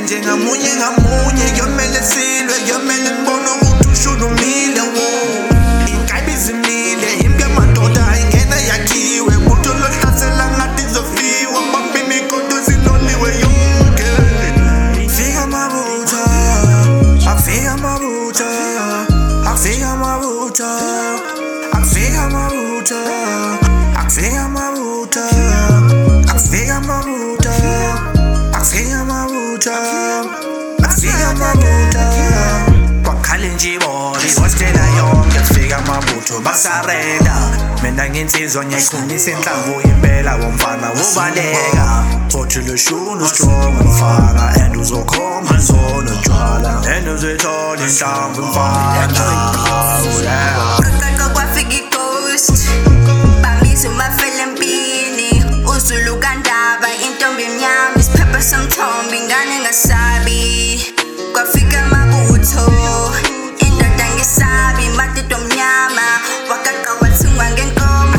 namhlanje ngamunye kuyomele silwe kuyomele ngibone ukuthi ushuna umile iy'nkabi zimile impi yamadoda ayingena yakhiwe kutho lohlasela ngathi izofiwa bamba imikodo ziloliwe yonke fika amabutha akufika amabutha akufika amabutha akufika amabutha akufika amabutha akufika amabutha akufika amabutha akufika amabutha wakhala nje ibona ihostela yonke kufika amabutho basarenda mina nginsizwa ngiyayiqinisa inhlamvu impela womfana wobaleka othi leshunu strong mfana and uzokhomba zona njalo and uzithola inhlamvu mfana kwafika ighost bambiza umafele empini uzulu kandaba intombi emnyama isiphepha somthombo ingane ngasabi kwafika amabutho indoda ngesabi madoda omnyama wagaqa wathungwa ngenkomo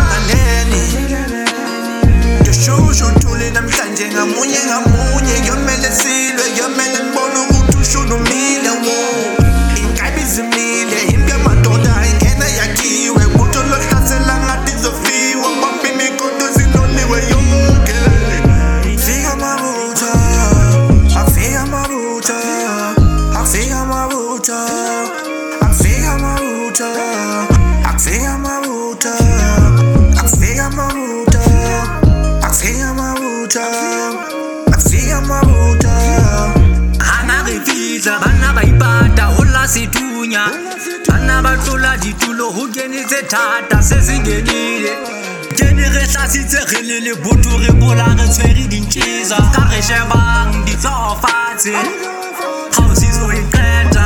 yoshushu thule namhlanje ngamunye kuyomele silwe kuyomele ngibone ukuthi ushuna umile iy'nkabi zimile impi yamadoda ayingena yakhiwe kutho lohlasela ngathi izofiwa bamba imikodo ziloliwe yonke fika amabutha akufika amabutha akufika amabutha akufika amabutha akufika amabutha akufika amabutha akufika amabutha akufika amabutha angarefisa bana bayipata hola situnya bana batlola ditulo ho kenetse thata se se ngenile kene re hlasitse re le le botho re bola re tshwere dintjeza ka re shebang ditsofatse hausi zo iqeta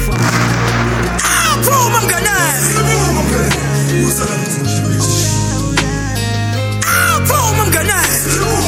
phuma mnganami phuma mnganami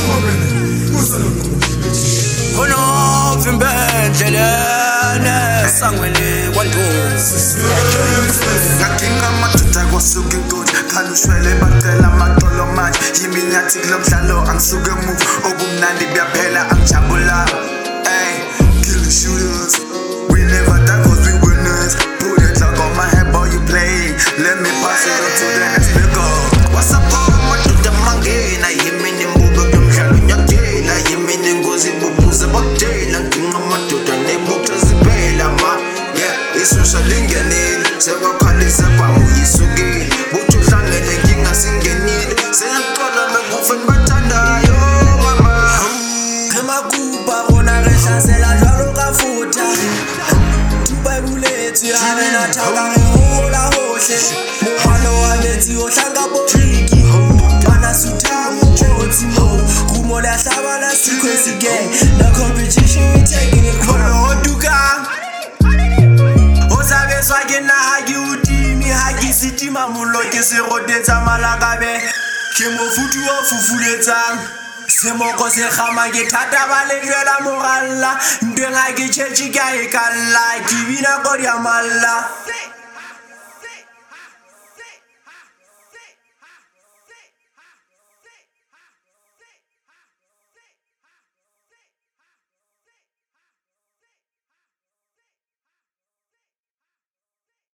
Ono vimbendlelene sangwele kwantosi ngakinga amadoda kwasuka inkodi khala ushwele bacela amaqolo manje yiminyathi kulo mdlalo angisuke emuva okumnandi kuyaphela angijabula kill the shooters we never die cause we winners put the clock on my head boy you playing let me pass it on to the next nigga what's up amadoda mangena yimini mbuga kumdlalo nyakela yimini ngozi bubuze bakutela nginga amadoda nebutha ziphela ma isusha lingenile sekakhalisa kwamuyisukile buthi uhlangene nkinga singenile seyaxola mekufeni bathandayo mama emakuba bona re hlasela jwalo ka futha tuparuletsi amena thaka re hola hohle mohalo wa metsi o hlanga boriki bana suthamu jotsi mo kumo la hlabana sequence gang the competition we taking it for oduka osabeswa ke na ha ke utimi ha ke sitima mollo ke se rotetsa malakabe ke mofutu o fufuletsang semoko se gama ke thata ba le jela mogalla ntwe ga ke tšhetše ka e kalla ke bina ko di amalla